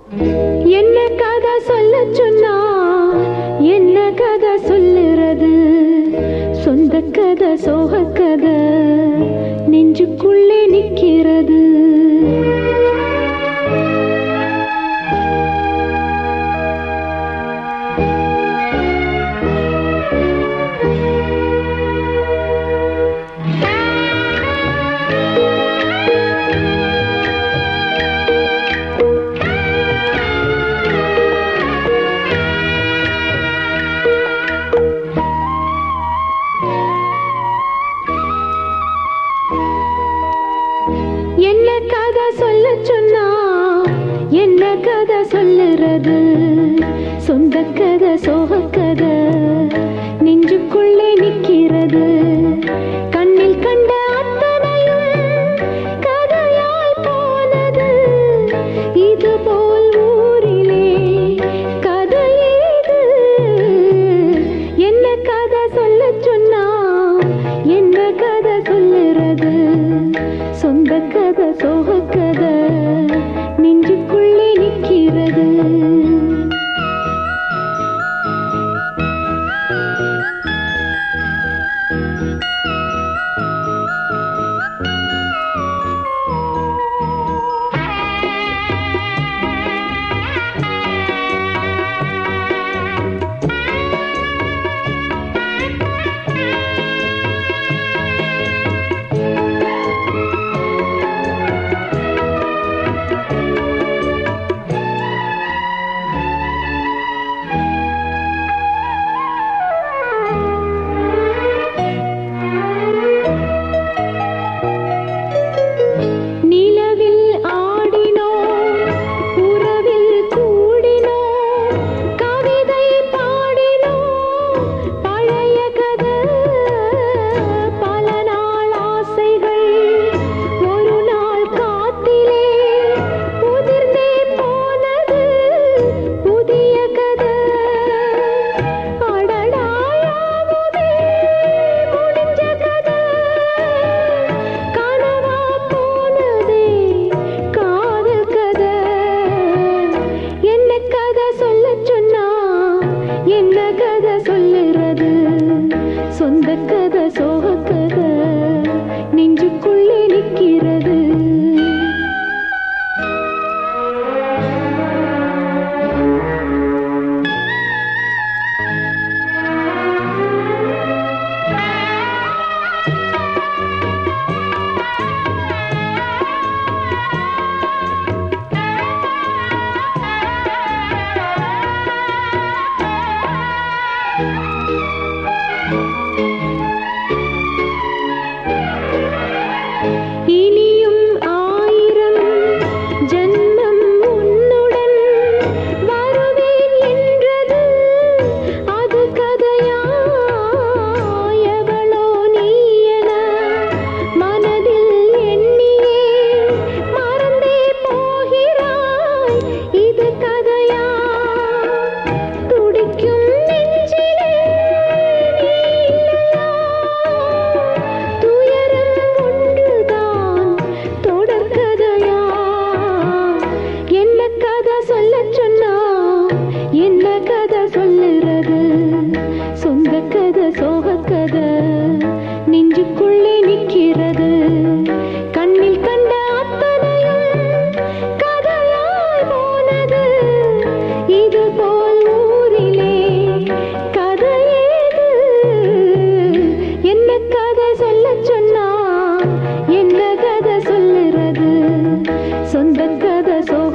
என்ன கதை சொல்ல சொன்னா என்ன கதை சொல்லுறது சொந்த கதை சோக கதை நெஞ்சுக்குள்ளே நிற்கிறது என்ன கதை சொல்ல சொன்னா என்ன கதை சொல்லுறது சொந்த கதை சோக கதை நெஞ்சுக்குள்ளே நிற்கிறது கண்ணில் கண்ட அத்தனையும் கதையாய் போனது இது போல் ஊரிலே கதை ஏது என்ன கதை சொல்ல சொன்னா என்ன கதை சொல்லுறது சொந்த கதை சோக கதை நெஞ்சுக்குள்ளே நிற்கிறது சொந்த கதை சோக கதை நெஞ்சுக்குள்ளே நிற்கிறது இனியும் ஆயிரம் ஜன்மம் உன்னுடன் வருவேன் என்றது அது கதையா எவளோ நீ என மனதில் எண்ணியே மறந்தே போகிறாய் இது கதையா துடிக்கும் நெஞ்சிலே நீ இல்லையா துயரம் ஒன்றுதான் தொடர்கதையா என்ன கதை சொல்ல சொன்னா என்ன கதை சொல்லுறது சொந்த கதை சோக கதை நெஞ்சுக்குள்ளே நிற்கிறது கண்ணில் கண்ட அத்தனையும் கதையாய் போனது இது போல் ஊரிலே கதை ஏது என்ன கதை சொல்ல சொன்னா என்ன கதை சொல்லுறது சொந்த கதை